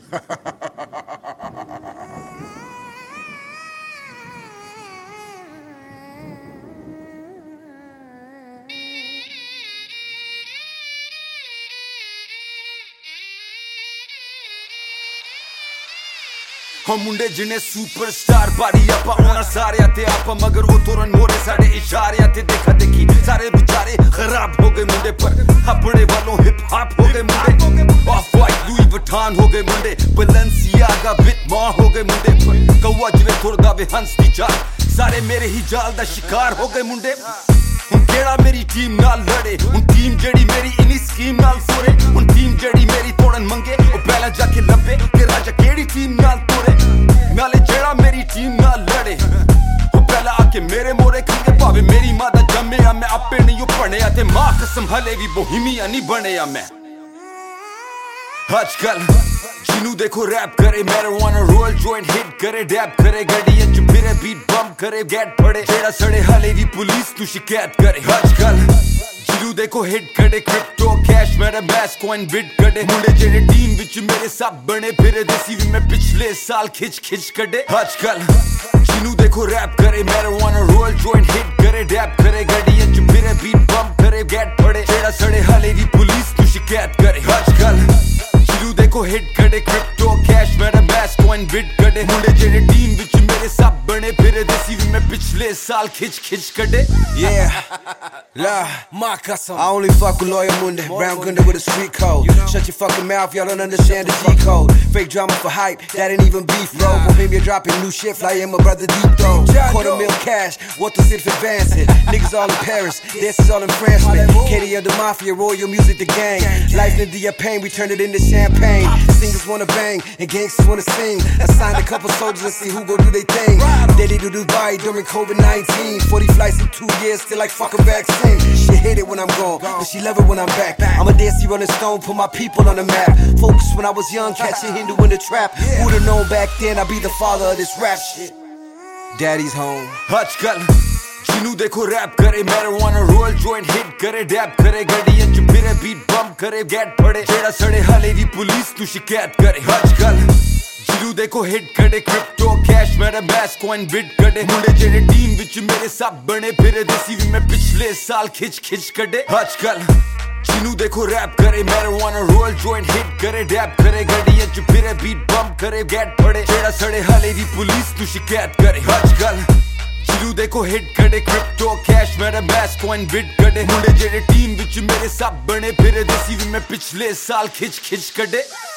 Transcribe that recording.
हम मुंडे जिन्हें सुपरस्टार बारी आपा होना सारे ते आपा मगर वो तोरन मोरे साढ़े इशारे ते देखा देखी सारे बेचारे खराब हो गए मुंडे पर अपने वालों हिप हॉप हो गए मुंडे ऑफ वाइट लुई वुइटन हो गए मुंडे बैलेंसियागा बिटमा हो गए मुंडे पर कौवा जिवे थोड़ा वे हंस दी चाल सारे मेरे ही जाल दा शिकार हो गए मुंडे हुन केड़ा मेरी टीम नाल लड़े हुन टीम जेड़ी मेरी इनी स्कीम नाल सोरे हुन टीम जेड़ी मेरी तोड़न मंगे ओ पहला जाके लब्बे कि राजा केड़ी टीम नाल तोड़े नाले जेड़ा मेरी टीम नाल लड़े ओ पहला आके मेरे मोरे खंगे भावे मेरी मां दा जम्मेया मैं आपे नहीं पढ़िया ते मां कसम हले भी बोहिमिया नहीं बनेया मैं आजकल जिनू देखो रैप करे मैरिजुआना रोल जॉइंट हिट करे डैप करे गड्डियां च फिरे बीट बम करे गेट पड़े जेड़ा सड़े हाले दी पुलिस तू शिकायत करे आजकल जिनू देखो हिट करे क्रिप्टो कैश मेरा मैस कॉइन बिट करे मुंडे जेड़े टीम विच मेरे सब बने फिरे देसी भी मैं पिछले साल खिच खिच कड़े आजकल जिनू देखो रैप करे मैरिजुआना रोल जॉइंट हिट करे डैप करे गड्डियां च फिरे बीट बम करे गेट पड़े जेड़ा सड़े हाले दी पुलिस तू शिकायत करे आजकल जिनू देखो हिट करे क्रिप्टो कैश मेरा मैस कॉइन बिट करे मुंडे जेड़े टीम विच मेरे सब बने फिरे देसी भी मैं पिछले साल खिच खिच कड़े Yeah, la, my custom. I only fuck with Lawyer Munde, Brown Gunda with a street code. Shut your fucking mouth, y'all don't understand the G code. Fake drama for hype, that ain't even beef, bro. Bohemia dropping new shit, fly in my brother deep throw. $250,000 cash, what the if advance it. Niggas all in Paris, this is all in France, man. Katie of the Mafia, royal music, the gang. Life into your pain, we turn it into champagne. Singers wanna bang, and gangsters wanna sing. I signed a couple soldiers, let's see who gon' do they thing. Daily to Dubai during COVID-19. 40 flights in 2 years, still like fucking vaccine. She hate it when I'm gone, but she love it when I'm back. I'm a dancey rolling stone, put my people on the map. Focus when I was young, catching Hindu in the trap. Would've known back then I'd be the father of this rap shit. Daddy's home. आजकल जिनू देखो rap करे marijuana roll joint hit करे dap करे गड्डियां च फिरे beat बम करे gate पड़े जेड़ा सड़े हाले दी पुलिस तू शिकायत करे आजकल जिनू देखो हिट करे क्रिप्टो कैश मेरा मैस कॉइन बिट करे मुंडे जेड़े टीम विच मेरे सब बने फिरे देसी भी मैं पिछले साल खिच खिच कड़े आजकल जिनू देखो रैप करे मैरिजुआना रोल जॉइंट हिट करे डैप करे गड्डियां च फिरे बीट बम करे गेट पड़े जेड़ा सड़े हाले दी पुलिस तू शिकायत करे आजकल जिनू देखो हिट करे क्रिप्टो कैश मेरा मैस कॉइन बिट करे मुंडे जेड़े टीम विच मेरे सब बने फिरे देसी भी मैं पिछले साल खिच खिच कड़े